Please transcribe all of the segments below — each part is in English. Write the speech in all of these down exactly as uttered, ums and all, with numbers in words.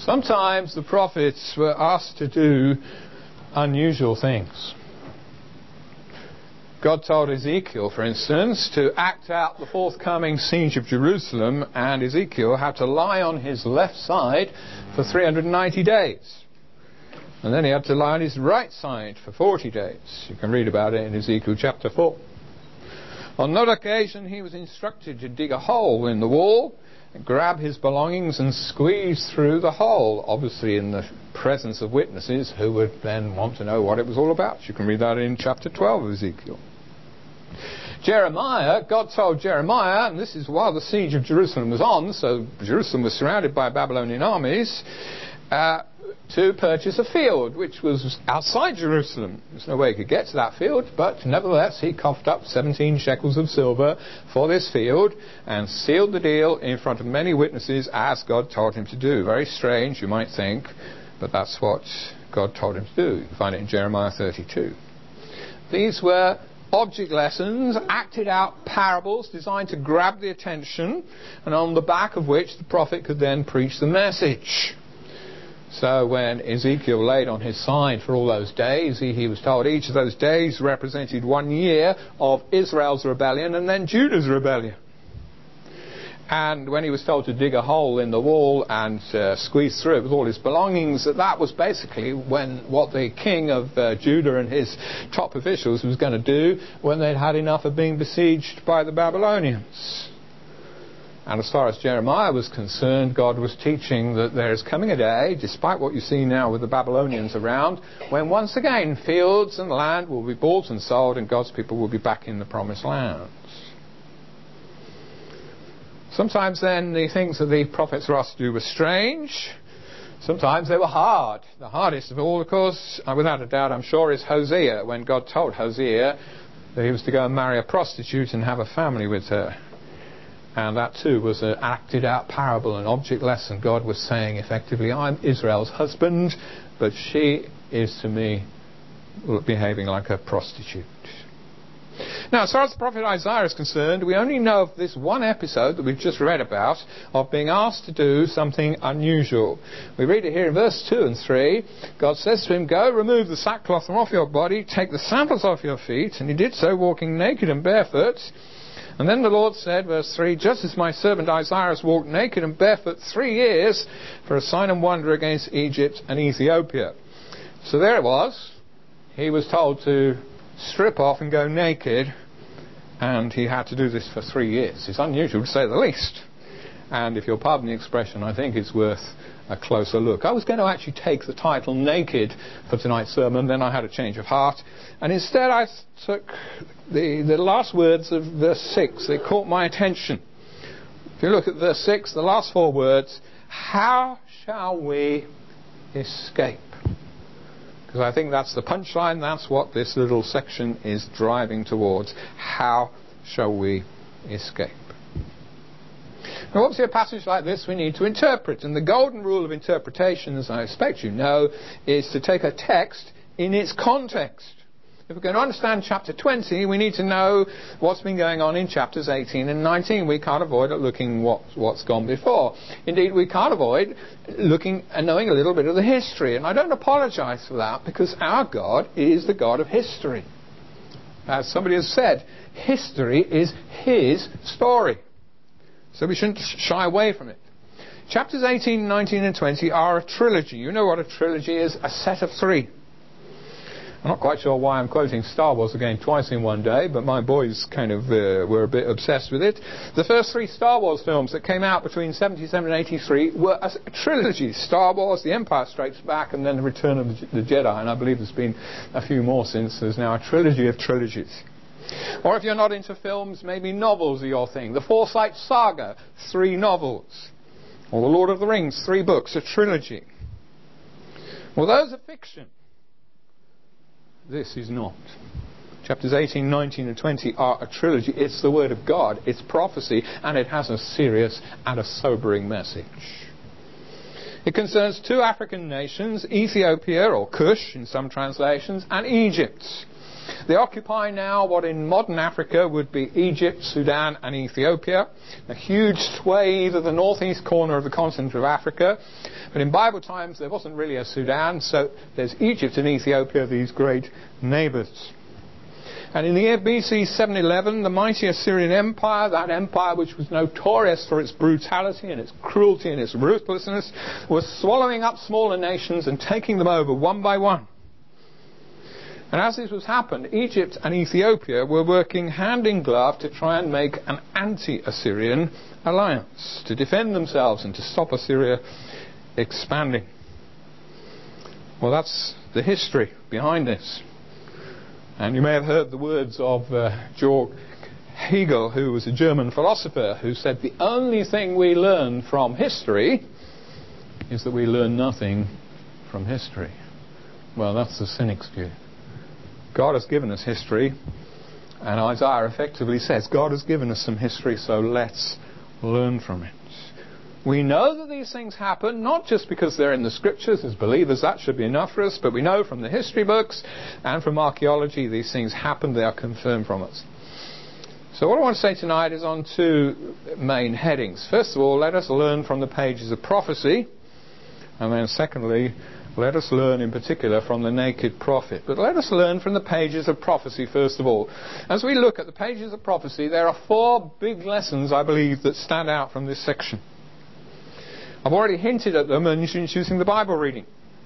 Sometimes the prophets were asked to do unusual things. God told Ezekiel, for instance, to act out the forthcoming siege of Jerusalem, and Ezekiel had to lie on his left side for three hundred ninety days. And then he had to lie on his right side for forty days. You can read about it in Ezekiel chapter four. On another occasion, he was instructed to dig a hole in the wall, grab his belongings and squeeze through the hole, obviously in the presence of witnesses who would then want to know what it was all about. You can read that in chapter twelve of Ezekiel. Jeremiah, God told Jeremiah, and this is while the siege of Jerusalem was on, so Jerusalem was surrounded by Babylonian armies, uh, to purchase a field which was outside Jerusalem. There's no way he could get to that field, but nevertheless he coughed up seventeen shekels of silver for this field and sealed the deal in front of many witnesses as God told him to do. Very strange, you might think, but that's what God told him to do. You can find it in Jeremiah thirty-two. These were object lessons, acted out parables designed to grab the attention, and on the back of which the prophet could then preach the message. So when Ezekiel laid on his side for all those days, he, he was told each of those days represented one year of Israel's rebellion and then Judah's rebellion. And when he was told to dig a hole in the wall and uh, squeeze through it with all his belongings, that that was basically when what the king of uh, Judah and his top officials was going to do when they'd had enough of being besieged by the Babylonians. And as far as Jeremiah was concerned, God was teaching that there is coming a day, despite what you see now with the Babylonians around, when once again fields and land will be bought and sold and God's people will be back in the promised land. Sometimes then the things that the prophets were asked to do were strange. Sometimes they were hard. The hardest of all, of course, without a doubt, I'm sure, is Hosea, when God told Hosea that he was to go and marry a prostitute and have a family with her. And that too was an acted out parable, an object lesson. God was saying effectively, I'm Israel's husband, but she is to me behaving like a prostitute. Now, as far as the prophet Isaiah is concerned, we only know of this one episode that we've just read about of being asked to do something unusual. We read it here in verse two and three. God says to him, go, remove the sackcloth from off your body, take the sandals off your feet. And he did so, walking naked and barefoot. And then the Lord said, verse three, just as my servant Isaiah has walked naked and barefoot three years for a sign and wonder against Egypt and Ethiopia. So there it was. He was told to strip off and go naked, and he had to do this for three years. It's unusual, to say the least. And if you'll pardon the expression, I think it's worth a closer look. I was going to actually take the title Naked for tonight's sermon, then I had a change of heart, and instead I took the, the last words of verse six. They caught my attention. If you look at verse six, the last four words, how shall we escape? Because I think that's the punchline, that's what this little section is driving towards. How shall we escape? Now, obviously, a passage like this we need to interpret, and the golden rule of interpretation, as I expect you know, is to take a text in its context. If we're going to understand chapter twenty, we need to know what's been going on in chapters eighteen and nineteen. We can't avoid looking what, what's gone before. Indeed, we can't avoid looking and knowing a little bit of the history. And I don't apologize for that, because our God is the God of history. As somebody has said, history is His story. So we shouldn't shy away from it. Chapters eighteen, nineteen and twenty are a trilogy. You know what a trilogy is? A set of three. I'm not quite sure why I'm quoting Star Wars again twice in one day, but my boys kind of uh, were a bit obsessed with it. The first three Star Wars films that came out between seventy-seven and eighty-three were a trilogy. Star Wars, The Empire Strikes Back, and then The Return of the Jedi. And I believe there's been a few more since. There's now a trilogy of trilogies. Or if you're not into films, maybe novels are your thing. The Forsyte Saga, three novels. Or The Lord of the Rings, three books, a trilogy. Well, those are fiction. This is not. Chapters eighteen, nineteen and twenty are a trilogy. It's the Word of God. It's prophecy. And it has a serious and a sobering message. It concerns two African nations, Ethiopia, or Cush in some translations, and Egypt. They occupy now what in modern Africa would be Egypt, Sudan and Ethiopia, a huge swathe of the northeast corner of the continent of Africa. But in Bible times there wasn't really a Sudan, so there's Egypt and Ethiopia, these great neighbours. And in the year B C seven eleven, the mighty Assyrian Empire, that empire which was notorious for its brutality and its cruelty and its ruthlessness, was swallowing up smaller nations and taking them over one by one. And as this was happened, Egypt and Ethiopia were working hand in glove to try and make an anti-Assyrian alliance, to defend themselves and to stop Assyria expanding. Well, that's the history behind this. And you may have heard the words of uh, Georg Hegel, who was a German philosopher, who said the only thing we learn from history is that we learn nothing from history. Well, that's the cynic's view. God has given us history, and Isaiah effectively says God has given us some history, so let's learn from it. We know that these things happen, not just because they're in the scriptures. As believers, that should be enough for us, but we know from the history books and from archaeology these things happen, they are confirmed from us. So what I want to say tonight is on two main headings. First of all, let us learn from the pages of prophecy, and then secondly, let us learn in particular from the naked prophet. But let us learn from the pages of prophecy first of all. As we look at the pages of prophecy, there are four big lessons, I believe, that stand out from this section. I've already hinted at them in introducing the Bible reading.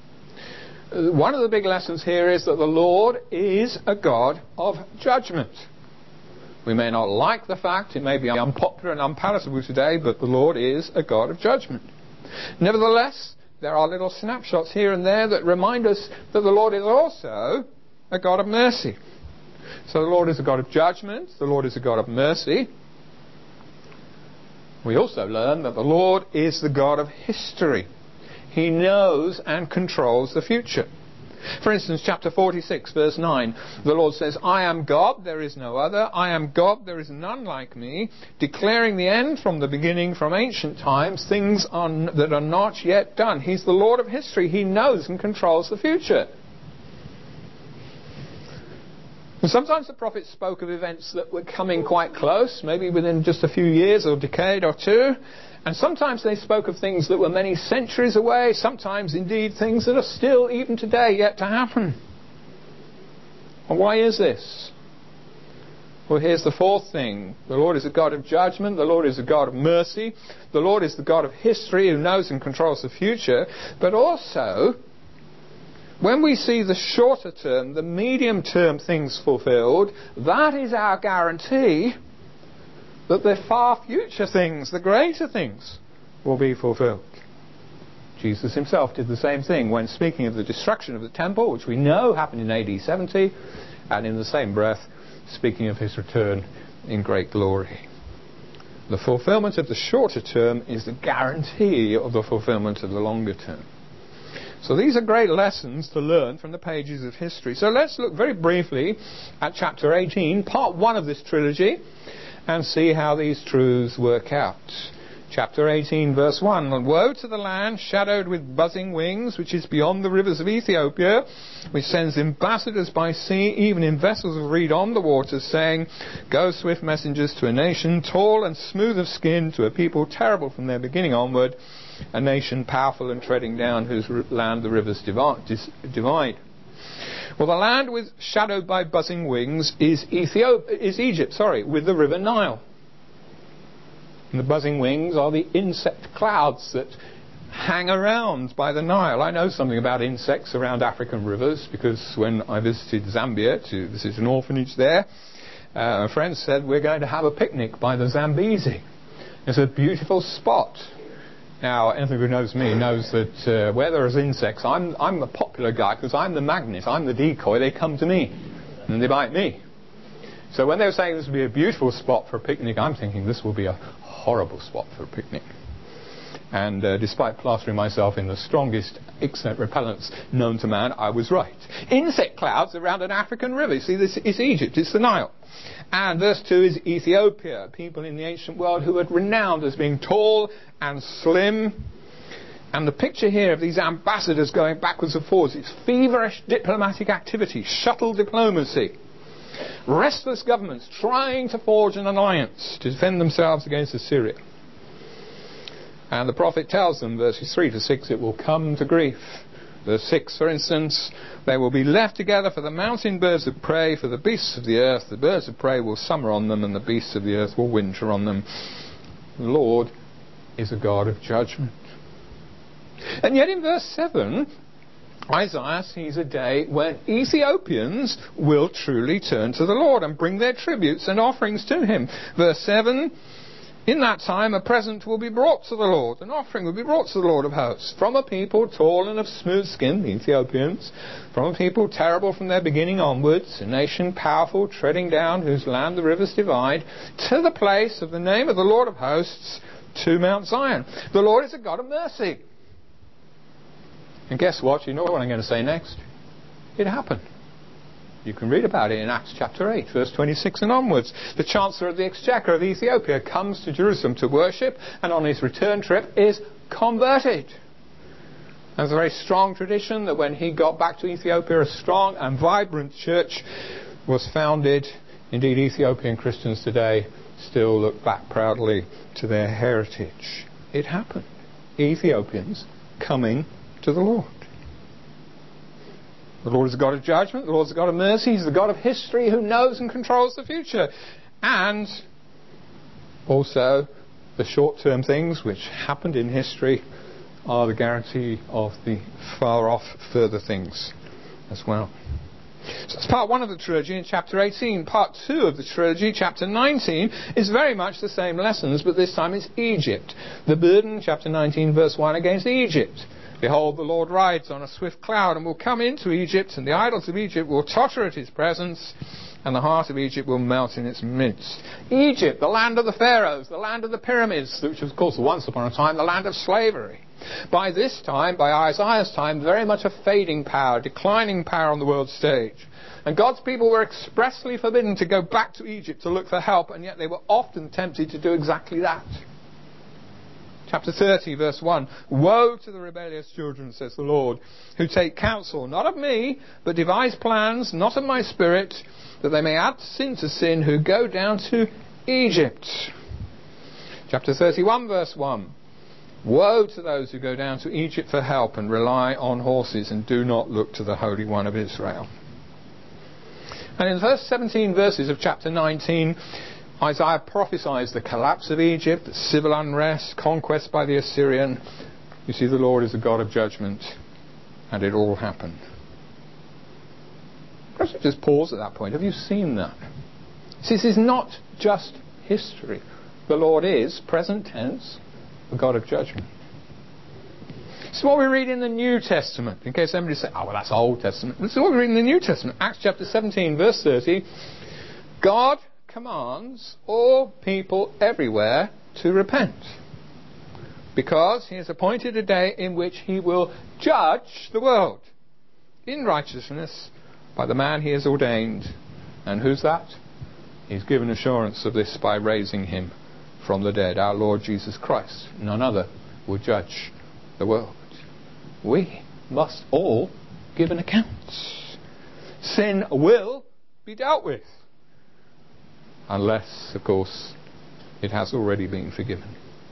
One of the big lessons here is that the Lord is a God of judgment. We may not like the fact, it may be unpopular and unpalatable today, but the Lord is a God of judgment. Nevertheless, there are little snapshots here and there that remind us that the Lord is also a God of mercy. So the Lord is a God of judgment, the Lord is a God of mercy. We also learn that the Lord is the God of history. He knows and controls the future. For instance, chapter forty-six, verse nine, the Lord says, I am God, there is no other. I am God, there is none like me, declaring the end from the beginning, from ancient times, things are, that are not yet done. He's the Lord of history. He knows and controls the future. And sometimes the prophets spoke of events that were coming quite close, maybe within just a few years or a decade or two. And sometimes they spoke of things that were many centuries away, sometimes indeed things that are still, even today, yet to happen. And why is this? Well, here's the fourth thing. The Lord is a God of judgment. The Lord is a God of mercy. The Lord is the God of history who knows and controls the future. But also, when we see the shorter term, the medium term things fulfilled, that is our guarantee that the far future things, the greater things, will be fulfilled. Jesus himself did the same thing when speaking of the destruction of the temple, which we know happened in A D seventy, and in the same breath speaking of his return in great glory. The fulfillment of the shorter term is the guarantee of the fulfillment of the longer term. So these are great lessons to learn from the pages of history. So let's look very briefly at chapter eighteen, part one of this trilogy, and see how these truths work out. Chapter eighteen, verse one. And woe to the land shadowed with buzzing wings, which is beyond the rivers of Ethiopia, which sends ambassadors by sea, even in vessels of reed on the waters, saying, Go swift messengers to a nation, tall and smooth of skin, to a people terrible from their beginning onward, a nation powerful and treading down, whose land the rivers divide. Well, the land with shadowed by buzzing wings is Ethiopia, is Egypt, sorry, with the river Nile. And the buzzing wings are the insect clouds that hang around by the Nile. I know something about insects around African rivers, because when I visited Zambia to visit an orphanage there, uh, a friend said, we're going to have a picnic by the Zambezi. It's a beautiful spot. Now, anyone who knows me knows that uh, where there's insects, I'm I'm the popular guy, because I'm the magnet, I'm the decoy. They come to me and they bite me. So when they were saying this would be a beautiful spot for a picnic, I'm thinking this will be a horrible spot for a picnic. And uh, despite plastering myself in the strongest insect repellents known to man, I was right. Insect clouds around an African river. See, this is Egypt, it's the Nile. And verse two is Ethiopia, people in the ancient world who were renowned as being tall and slim. And the picture here of these ambassadors going backwards and forwards, it's feverish diplomatic activity, shuttle diplomacy. restless governments trying to forge an alliance to defend themselves against Assyria. And the prophet tells them, verses three to six, it will come to grief. Verse six, for instance, they will be left together for the mountain birds of prey, for the beasts of the earth. The birds of prey will summer on them, and the beasts of the earth will winter on them. The Lord is a God of judgment. And yet in verse seven, Isaiah sees a day when Ethiopians will truly turn to the Lord and bring their tributes and offerings to him. Verse seven, in that time a present will be brought to the Lord, an offering will be brought to the Lord of hosts, from a people tall and of smooth skin, the Ethiopians, from a people terrible from their beginning onwards, a nation powerful, treading down, whose land the rivers divide, to the place of the name of the Lord of hosts, to Mount Zion. The Lord is a God of mercy. And guess what? You know what I'm going to say next? It happened. You can read about it in Acts chapter eight, verse twenty-six and onwards. The Chancellor of the Exchequer of Ethiopia comes to Jerusalem to worship, and on his return trip is converted. There's a very strong tradition that when he got back to Ethiopia, a strong and vibrant church was founded. Indeed, Ethiopian Christians today still look back proudly to their heritage. It happened. Ethiopians coming to the Lord. The Lord is a God of judgment. The Lord is a God of mercy. He's the God of history who knows and controls the future. And also the short-term things which happened in history are the guarantee of the far-off further things as well. So that's part one of the trilogy in chapter eighteen. Part two of the trilogy, chapter nineteen, is very much the same lessons, but this time it's Egypt. The burden, chapter nineteen, verse one, against Egypt. Behold, the Lord rides on a swift cloud and will come into Egypt, and the idols of Egypt will totter at his presence, and the heart of Egypt will melt in its midst. Egypt, the land of the pharaohs, the land of the pyramids, which was, of course, once upon a time the land of slavery. By this time, by Isaiah's time, very much a fading power, declining power on the world stage. And God's people were expressly forbidden to go back to Egypt to look for help, and yet they were often tempted to do exactly that. Chapter thirty, verse one. Woe to the rebellious children, says the Lord, who take counsel, not of me, but devise plans, not of my spirit, that they may add sin to sin, who go down to Egypt. Chapter thirty-one, verse one. Woe to those who go down to Egypt for help and rely on horses and do not look to the Holy One of Israel. And in the first seventeen verses of chapter nineteen, Isaiah prophesies the collapse of Egypt, the civil unrest, conquest by the Assyrian. You see, the Lord is a God of judgment, and it all happened. Perhaps we just pause at that point. Have you seen that? See, this is not just history. The Lord is, present tense, a God of judgment. This is what we read in the New Testament. In case somebody says, oh, well, that's Old Testament. This is what we read in the New Testament. Acts chapter seventeen, verse thirty. God commands all people everywhere to repent, because he has appointed a day in which he will judge the world in righteousness by the man he has ordained. And who's that? He's given assurance of this by raising him from the dead. Our Lord Jesus Christ, none other, will judge the world. We must all give an account. Sin will be dealt with, unless, of course, it has already been forgiven.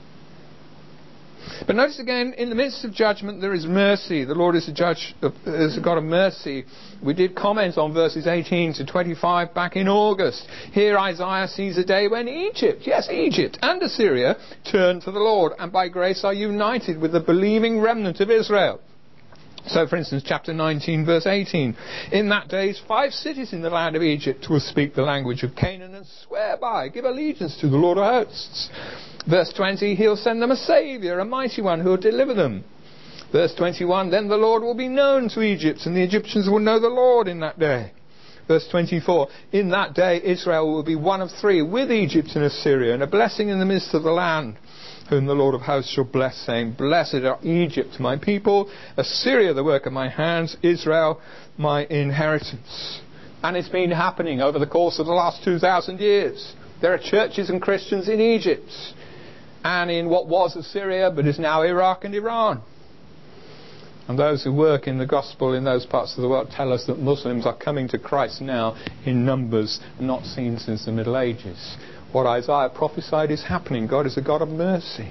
But notice again, in the midst of judgment there is mercy. The Lord is a judge, is a God of mercy. We did comment on verses eighteen to twenty-five back in August. Here Isaiah sees a day when Egypt, yes, Egypt and Assyria, turn to the Lord, and by grace are united with the believing remnant of Israel. So, for instance, chapter nineteen, verse eighteen. In that days, five cities in the land of Egypt will speak the language of Canaan and swear by, give allegiance to the Lord of hosts. Verse twenty, he'll send them a saviour, a mighty one who will deliver them. Verse twenty-one, then the Lord will be known to Egypt, and the Egyptians will know the Lord in that day. Verse twenty-four, in that day Israel will be one of three with Egypt and Assyria, and a blessing in the midst of the land, whom the Lord of hosts shall bless, saying, blessed are Egypt, my people, Assyria, the work of my hands, Israel, my inheritance. And it's been happening over the course of the last two thousand years. There are churches and Christians in Egypt, and in what was Assyria, but is now Iraq and Iran. And those who work in the gospel in those parts of the world tell us that Muslims are coming to Christ now in numbers not seen since the Middle Ages. What Isaiah prophesied is happening. God is a God of mercy.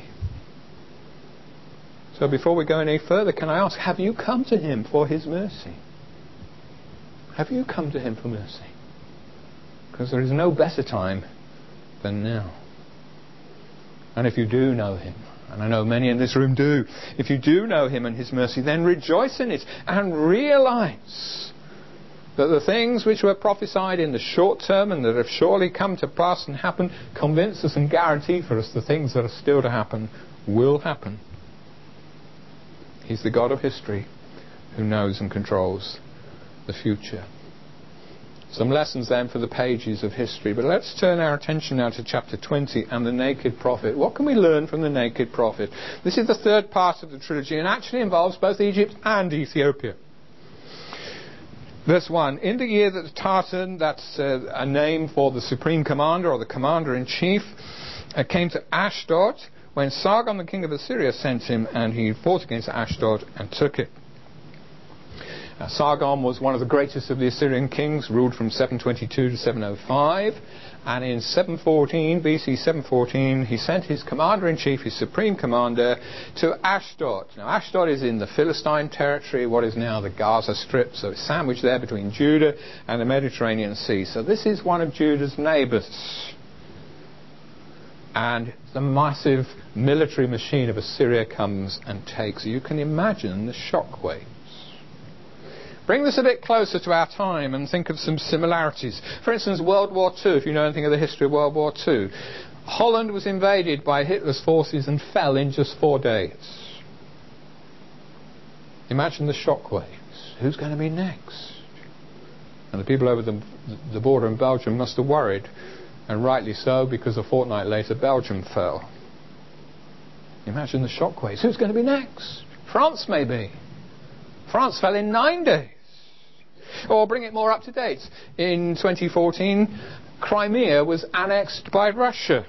So before we go any further, can I ask, have you come to him for his mercy? Have you come to him for mercy? Because there is no better time than now. And if you do know him, and I know many in this room do, if you do know him and his mercy, then rejoice in it and realize that the things which were prophesied in the short term and that have surely come to pass and happened convince us and guarantee for us the things that are still to happen will happen. He's the God of history who knows and controls the future. Some lessons then for the pages of history. But let's turn our attention now to chapter twenty and the naked prophet. What can we learn from the naked prophet? This is the third part of the trilogy and actually involves both Egypt and Ethiopia. Verse one, in the year that Tartan, that's uh, a name for the supreme commander or the commander-in-chief, uh, came to Ashdod, when Sargon the king of Assyria sent him, and he fought against Ashdod and took it. Now, Sargon was one of the greatest of the Assyrian kings, ruled from seven twenty-two to seven oh five, and in seven fourteen, B C seven fourteen, he sent his commander-in-chief, his supreme commander, to Ashdod. Now, Ashdod is in the Philistine territory, what is now the Gaza Strip, so it's sandwiched there between Judah and the Mediterranean Sea. So this is one of Judah's neighbours. And the massive military machine of Assyria comes and takes. You can imagine the shockwaves. Bring this a bit closer to our time and think of some similarities. For instance, World War Two, if you know anything of the history of World War Two. Holland was invaded by Hitler's forces and fell in just four days. Imagine the shockwaves. Who's going to be next? And the people over the, the border in Belgium must have worried. And rightly so, because a fortnight later Belgium fell. Imagine the shockwaves. Who's going to be next? France, maybe. France fell in nine days. Or bring it more up to date. In twenty fourteen, Crimea was annexed by Russia.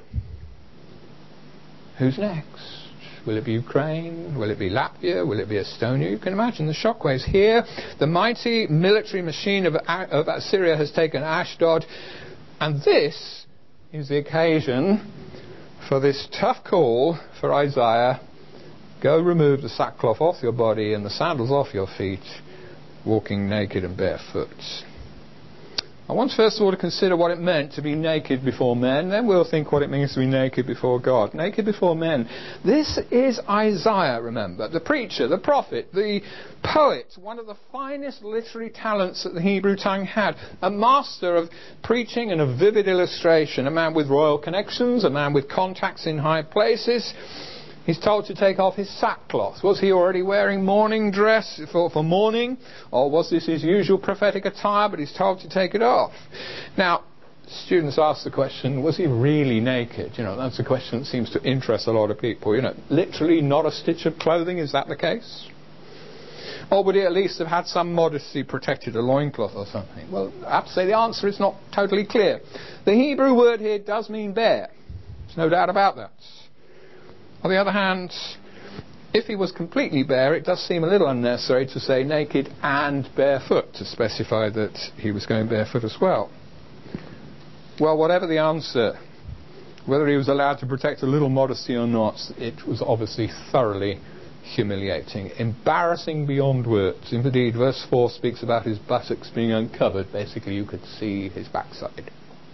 Who's next? Will it be Ukraine? Will it be Latvia? Will it be Estonia? You can imagine the shockwaves. Here, the mighty military machine of, of Assyria has taken Ashdod. And this is the occasion for this tough call for Isaiah. Go remove the sackcloth off your body and the sandals off your feet, walking naked and barefoot. I want first of all to consider what it meant to be naked before men, then we'll think what it means to be naked before God. Naked before men. This is Isaiah, remember, the preacher, the prophet, the poet, one of the finest literary talents that the Hebrew tongue had, a master of preaching and of vivid illustration, a man with royal connections, a man with contacts in high places. He's told to take off his sackcloth. Was he already wearing mourning dress for, for mourning? Or was this his usual prophetic attire, but he's told to take it off? Now, students ask the question, was he really naked? You know, that's a question that seems to interest a lot of people. You know, literally not a stitch of clothing, is that the case? Or would he at least have had some modesty protected, a loincloth or something? Well, I have to say the answer is not totally clear. The Hebrew word here does mean bare. There's no doubt about that. On the other hand, if he was completely bare, it does seem a little unnecessary to say naked and barefoot, to specify that he was going barefoot as well. Well, whatever the answer, whether he was allowed to protect a little modesty or not, it was obviously thoroughly humiliating, embarrassing beyond words. Indeed, verse four speaks about his buttocks being uncovered. Basically, you could see his backside.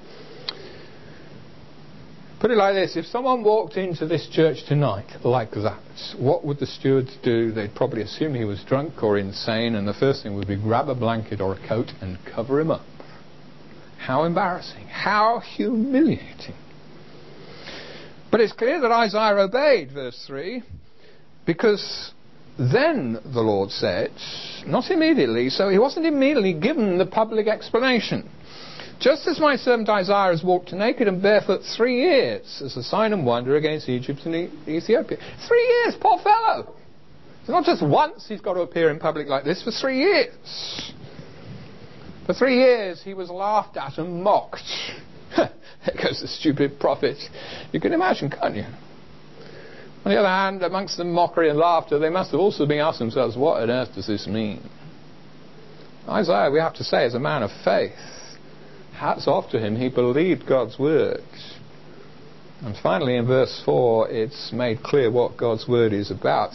Put it like this, if someone walked into this church tonight like that, what would the stewards do? They'd probably assume he was drunk or insane, and the first thing would be grab a blanket or a coat and cover him up. How embarrassing, how humiliating. But it's clear that Isaiah obeyed, verse three, because then the Lord said, not immediately, so he wasn't immediately given the public explanation. Just as my servant Isaiah has walked naked and barefoot three years as a sign and wonder against Egypt and Ethiopia. Three years, poor fellow. It's not just once he's got to appear in public like this, for three years. For three years he was laughed at and mocked. There goes the stupid prophet. You can imagine, can't you? On the other hand, amongst the mockery and laughter, they must have also been asking themselves, what on earth does this mean? Isaiah, we have to say, is a man of faith. Hats off to him. He believed God's word. And finally, in verse four, it's made clear what God's word is about.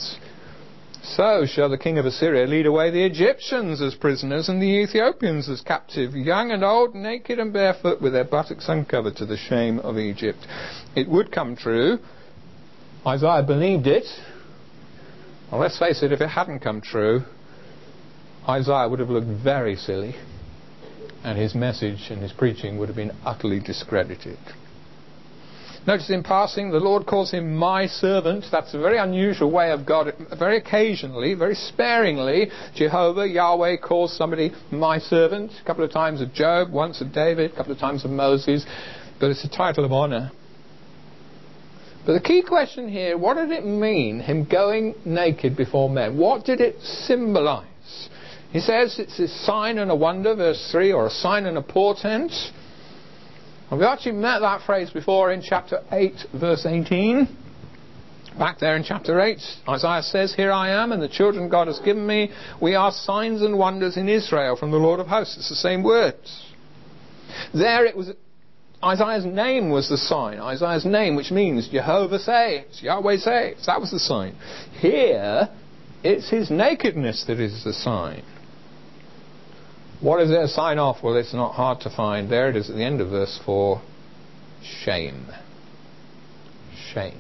So shall the king of Assyria lead away the Egyptians as prisoners and the Ethiopians as captive, young and old, naked and barefoot, with their buttocks uncovered, to the shame of Egypt. It would come true. Isaiah believed it. Well, let's face it, if it hadn't come true, Isaiah would have looked very silly, and his message and his preaching would have been utterly discredited. Notice in passing, the Lord calls him my servant. That's a very unusual way of God. Very occasionally, very sparingly, Jehovah, Yahweh, calls somebody my servant. A couple of times of Job, once of David, a couple of times of Moses. But it's a title of honour. But the key question here, what did it mean, him going naked before men? What did it symbolise? He says it's a sign and a wonder, verse three, or a sign and a portent. And we actually met that phrase before in chapter eight, verse eighteen. Back there in chapter eight, Isaiah says, here I am, and the children God has given me. We are signs and wonders in Israel from the Lord of hosts. It's the same words. There it was, Isaiah's name was the sign. Isaiah's name, which means Jehovah saves, Yahweh saves. That was the sign. Here, it's his nakedness that is the sign. What is it a sign of? Well, it's not hard to find. There it is at the end of verse four. Shame. Shame.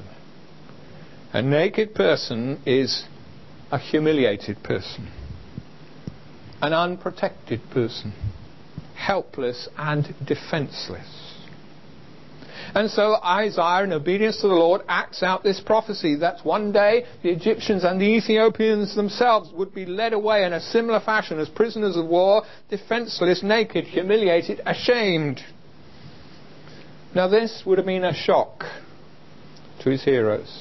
A naked person is a humiliated person. An unprotected person. Helpless and defenseless. And so Isaiah, in obedience to the Lord, acts out this prophecy that one day the Egyptians and the Ethiopians themselves would be led away in a similar fashion as prisoners of war, defenseless, naked, humiliated, ashamed. Now this would have been a shock to his hearers.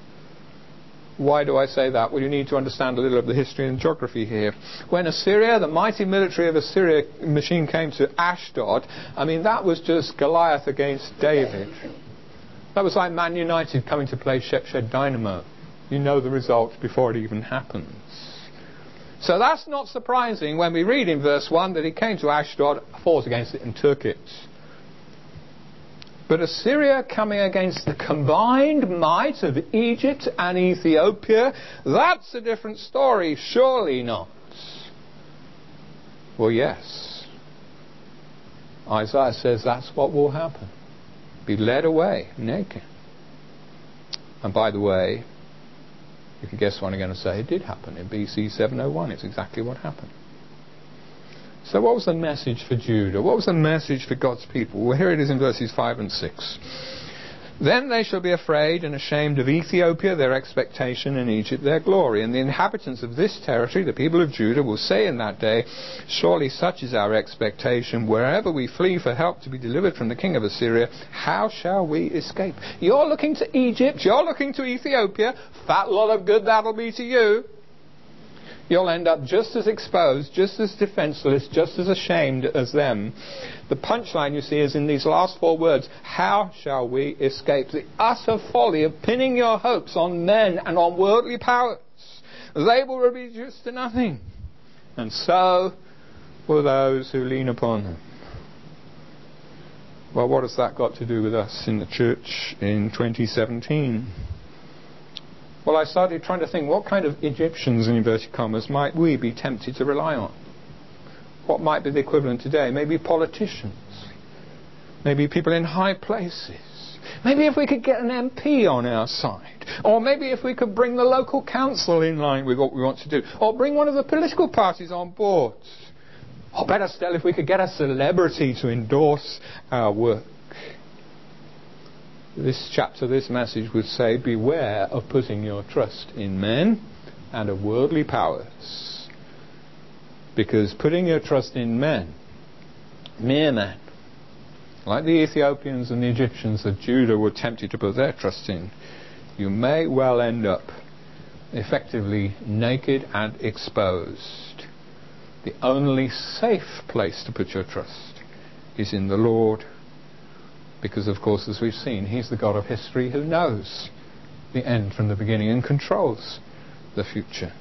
Why do I say that? Well, you need to understand a little of the history and geography here. When Assyria, the mighty military of Assyria machine, came to Ashdod, I mean, that was just Goliath against David. That was like Man United coming to play Shepshed Dynamo. You know the result before it even happens. So that's not surprising when we read in verse one that he came to Ashdod, fought against it and took it. But Assyria coming against the combined might of Egypt and Ethiopia, that's a different story, surely not. Well, yes. Isaiah says that's what will happen. Be led away naked. And by the way, you can guess what I'm going to say. It did happen in B C seven oh one. It's exactly what happened. So what was the message for Judah? What was the message for God's people? Well, here it is in verses five and six. Then they shall be afraid and ashamed of Ethiopia, their expectation, and Egypt, their glory. And the inhabitants of this territory, the people of Judah, will say in that day, surely such is our expectation. Wherever we flee for help to be delivered from the king of Assyria, how shall we escape? You're looking to Egypt, you're looking to Ethiopia, fat lot of good that'll be to you. You'll end up just as exposed, just as defenseless, just as ashamed as them. The punchline, you see, is in these last four words. How shall we escape? The utter folly of pinning your hopes on men and on worldly powers. They will reduce to nothing. And so will those who lean upon them. Well, what has that got to do with us in the church in twenty seventeen? Well, I started trying to think, what kind of Egyptians, in inverted commas, might we be tempted to rely on? What might be the equivalent today? Maybe politicians. Maybe people in high places. Maybe if we could get an M P on our side. Or maybe if we could bring the local council in line with what we want to do. Or bring one of the political parties on board. Or better still, if we could get a celebrity to endorse our work. This chapter, this message would say, beware of putting your trust in men and of worldly powers. Because putting your trust in men, mere men, like the Ethiopians and the Egyptians that Judah were tempted to put their trust in, you may well end up effectively naked and exposed. The only safe place to put your trust is in the Lord. Because, of course, as we've seen, He's the God of history who knows the end from the beginning and controls the future.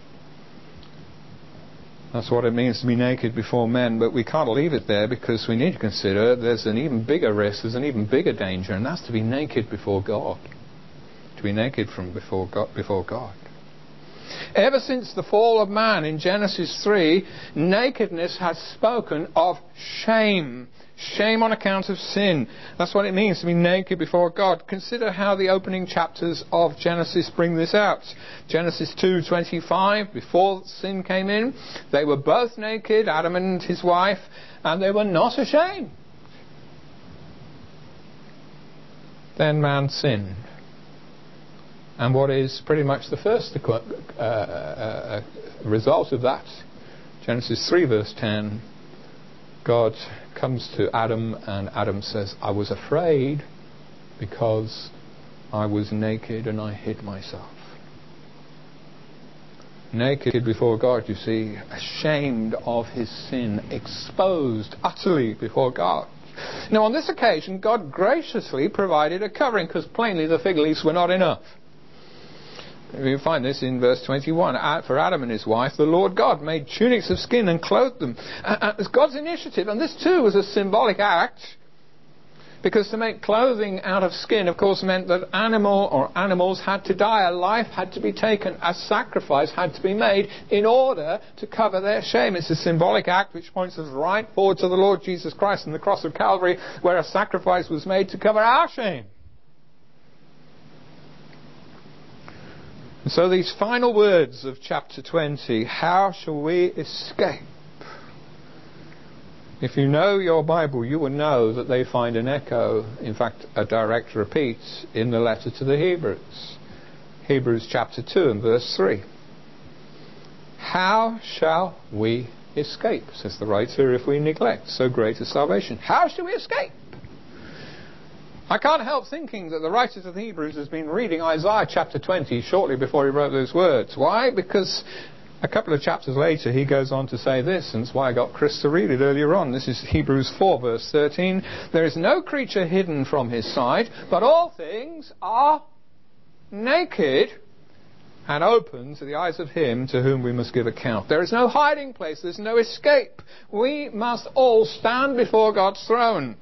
That's what it means to be naked before men, but we can't leave it there, because we need to consider there's an even bigger risk, there's an even bigger danger, and that's to be naked before God. To be naked from before God, before God. Ever since the fall of man in Genesis three, nakedness has spoken of shame. Shame on account of sin. That's what it means to be naked before God. Consider how the opening chapters of Genesis bring this out. Genesis two twenty-five, before sin came in, they were both naked, Adam and his wife, and they were not ashamed. Then man sinned. And what is pretty much the first uh, uh, result of that? Genesis three verse ten, God comes to Adam, and Adam says, I was afraid because I was naked and I hid myself. Naked before God, you see, ashamed of his sin, exposed utterly before God. Now on this occasion, God graciously provided a covering, because plainly the fig leaves were not enough. You find this in verse twenty-one. For Adam and his wife, the Lord God made tunics of skin and clothed them. Uh, it's God's initiative, and this too was a symbolic act, because to make clothing out of skin, of course, meant that animal or animals had to die. A life had to be taken. A sacrifice had to be made in order to cover their shame. It's a symbolic act which points us right forward to the Lord Jesus Christ and the cross of Calvary, where a sacrifice was made to cover our shame. And so these final words of chapter twenty, how shall we escape? If you know your Bible, you will know that they find an echo, in fact a direct repeat, in the letter to the Hebrews. Hebrews chapter two and verse three. How shall we escape, says the writer, if we neglect so great a salvation? How shall we escape? I can't help thinking that the writer of the Hebrews has been reading Isaiah chapter twenty shortly before he wrote those words. Why? Because a couple of chapters later he goes on to say this, and it's why I got Chris to read it earlier on. This is Hebrews four verse thirteen. There is no creature hidden from his sight, but all things are naked and open to the eyes of him to whom we must give account. There is no hiding place, there's no escape. We must all stand before God's throne.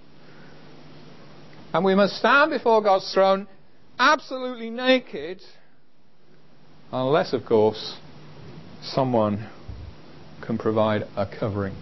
And we must stand before God's throne absolutely naked, unless, of course, someone can provide a covering.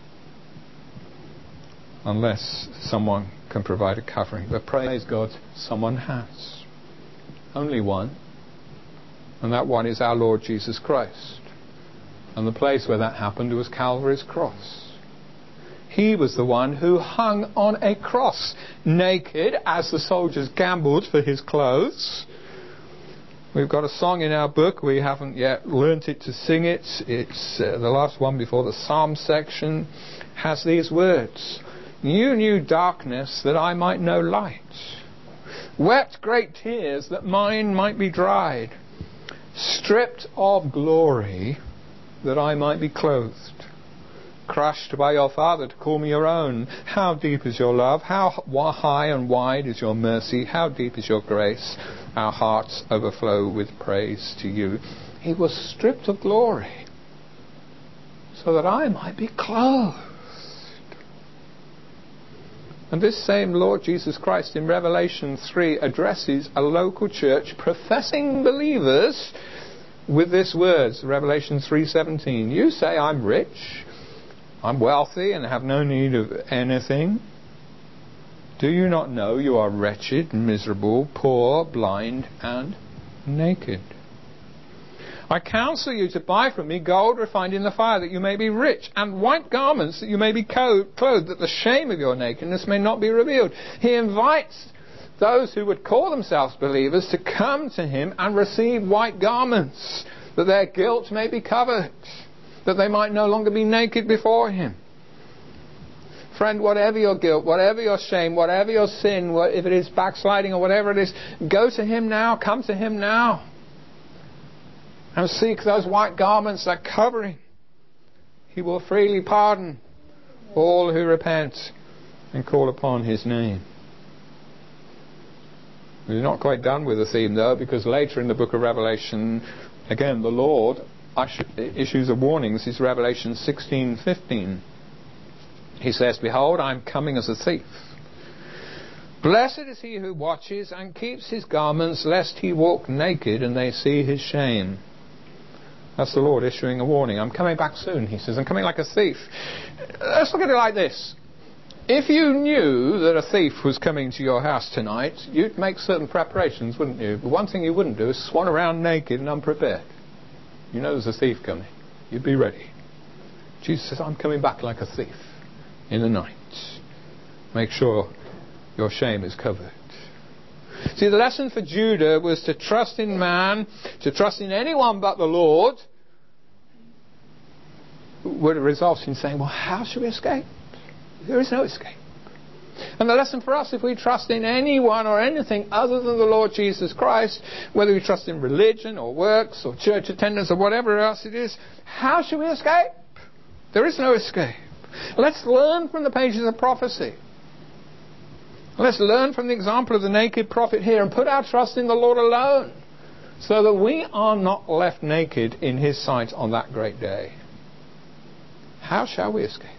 Unless someone can provide a covering. But praise God, someone has. Only one. And that one is our Lord Jesus Christ. And the place where that happened was Calvary's cross. He was the one who hung on a cross, naked, as the soldiers gambled for his clothes. We've got a song in our book. We haven't yet learnt it to sing it. It's uh, the last one before the Psalm section. Has these words. You knew darkness that I might know light. Wept great tears that mine might be dried. Stripped of glory that I might be clothed. Crushed by your Father to call me your own. How deep is your love? How high and wide is your mercy? How deep is your grace? Our hearts overflow with praise to you. He was stripped of glory so that I might be clothed. And this same Lord Jesus Christ in Revelation three addresses a local church professing believers with this words, Revelation three seventeen. You say I'm rich, I'm wealthy and have no need of anything. Do you not know you are wretched, miserable, poor, blind, and naked? I counsel you to buy from me gold refined in the fire, that you may be rich, and white garments, that you may be clothed, that the shame of your nakedness may not be revealed. He invites those who would call themselves believers to come to him and receive white garments, that their guilt may be covered, that they might no longer be naked before him. Friend, whatever your guilt, whatever your shame, whatever your sin, if it is backsliding or whatever it is, go to him now, come to him now. And seek those white garments, that covering. He will freely pardon all who repent and call upon his name. We're not quite done with the theme though, because later in the book of Revelation, again, the Lord issues a warning. This is Revelation sixteen fifteen. He says, "Behold, I am coming as a thief. Blessed is he who watches and keeps his garments, lest he walk naked and they see his shame." That's the Lord issuing a warning. I'm coming back soon, he says. I'm coming like a thief. Let's look at it like this. If you knew that a thief was coming to your house tonight, you'd make certain preparations, wouldn't you? But one thing you wouldn't do is swan around naked and unprepared. You know there's a thief coming. You'd be ready. Jesus says, I'm coming back like a thief in the night. Make sure your shame is covered. See, the lesson for Judah was to trust in man, to trust in anyone but the Lord, would result in saying, well, how should we escape? There is no escape. And the lesson for us, if we trust in anyone or anything other than the Lord Jesus Christ, whether we trust in religion or works or church attendance or whatever else it is, how should we escape? There is no escape. Let's learn from the pages of prophecy. Let's learn from the example of the naked prophet here and put our trust in the Lord alone, so that we are not left naked in his sight on that great day. How shall we escape?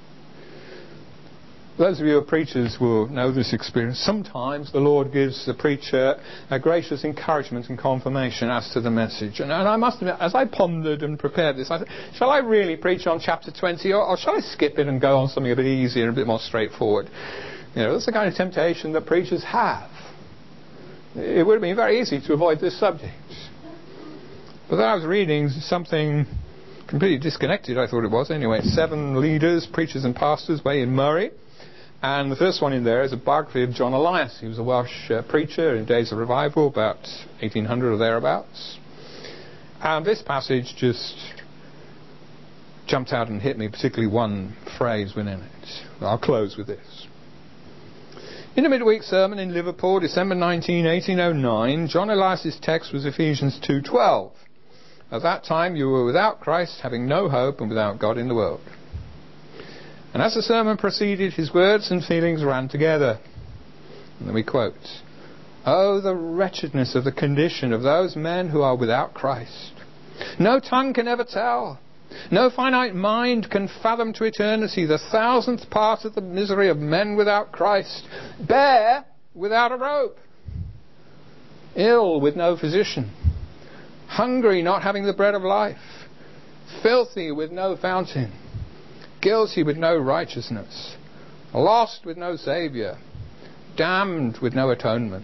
Those of you who are preachers will know this experience. Sometimes the Lord gives the preacher a gracious encouragement and confirmation as to the message. And, and I must admit, as I pondered and prepared this, I thought, shall I really preach on chapter twenty, or, or shall I skip it and go on something a bit easier and a bit more straightforward? You know, that's the kind of temptation that preachers have. It would have been very easy to avoid this subject. But then I was reading something completely disconnected, I thought it was. Anyway, seven leaders, preachers and pastors way in Murray. And the first one in there is a biography of John Elias. He was a Welsh uh, preacher in days of revival, about eighteen hundred or thereabouts. And this passage just jumped out and hit me, particularly one phrase within it. I'll close with this. In a midweek sermon in Liverpool, December nineteenth, eighteen oh nine, John Elias's text was Ephesians two twelve. At that time you were without Christ, having no hope, and without God in the world. And as the sermon proceeded, his words and feelings ran together. And then we quote, "Oh, the wretchedness of the condition of those men who are without Christ. No tongue can ever tell. No finite mind can fathom to eternity the thousandth part of the misery of men without Christ, bare without a robe, ill with no physician, hungry not having the bread of life, filthy with no fountain, guilty with no righteousness, lost with no Saviour, damned with no atonement."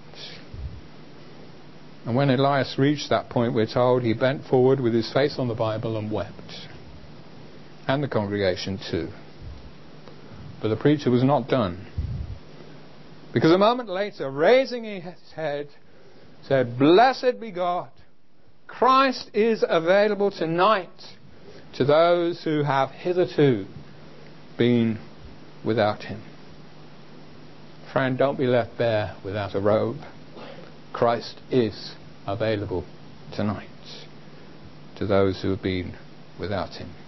And when Elias reached that point, we're told, he bent forward with his face on the Bible and wept. And the congregation too. But the preacher was not done. Because a moment later, raising his head, said, "Blessed be God. Christ is available tonight to those who have hitherto been without him." Friend, don't be left bare without a robe. Christ is available tonight to those who have been without him.